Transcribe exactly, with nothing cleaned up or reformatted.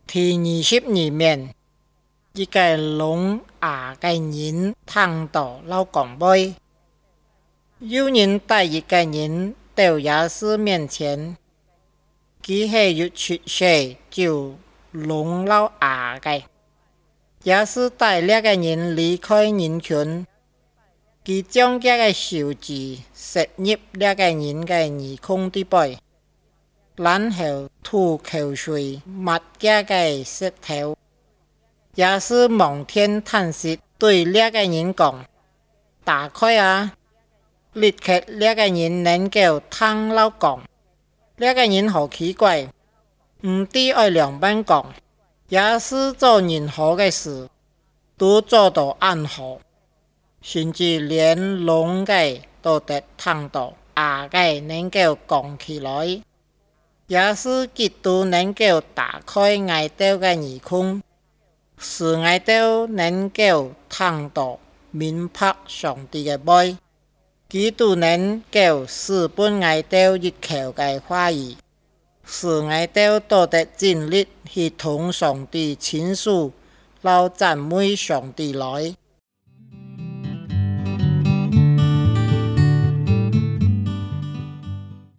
第二十二面，一个聋哑的人躺到老公杯，有人带一个人到耶稣面前，他是有出世就聋老哑的。耶稣带这个人离开人群，他将这个手指塞入这个人的耳孔底背，然后吐口水抹这个舌头。耶稣望天叹息，对这个人讲：打开啊！立刻这个人能够听老讲。这个人好奇怪，唔知爱两边讲。耶稣做任何嘅事，都做到按好，甚至连聋嘅都得聽到，啞嘅能夠講起來。耶穌基督能夠打開耳朵嘅耳孔，使耳朵能夠聽到明白上帝嘅愛。基督能夠使本耳朵入口嘅話語，使耳朵都得盡力去同上帝傾訴，撈讚美上帝來。